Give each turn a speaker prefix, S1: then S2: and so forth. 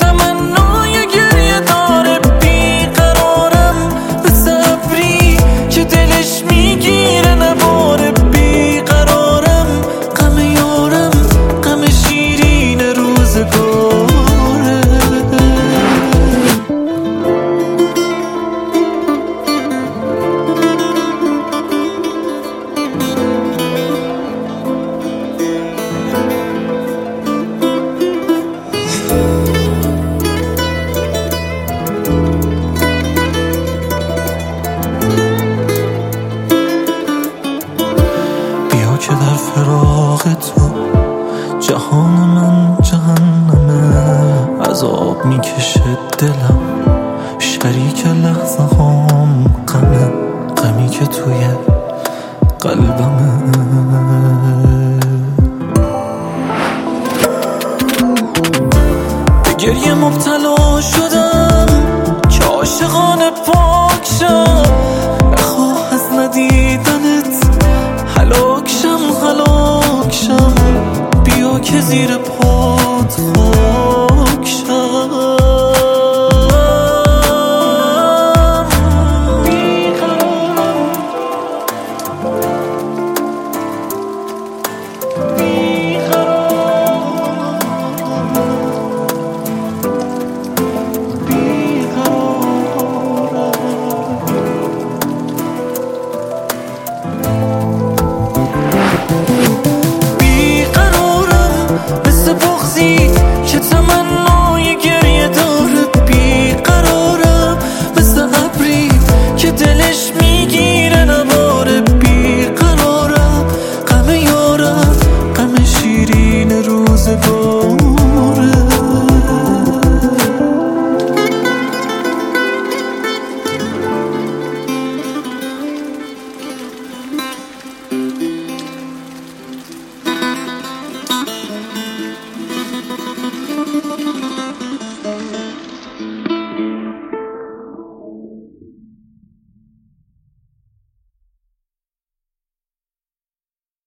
S1: تمنای گریه داره بیقرارم به صبری که دلش میگیره نباره بیقرارم غم یارم غم شیرین روزگاره که در فراق تو جهان من جهنمه عذاب میکشه دلم شریک لحظه هام غمه غمی که توی قلبمه به گریه مبتلا شدم که عاشقانه پاک شم نخواه از ندیدنت هلاک شم بیا که زیر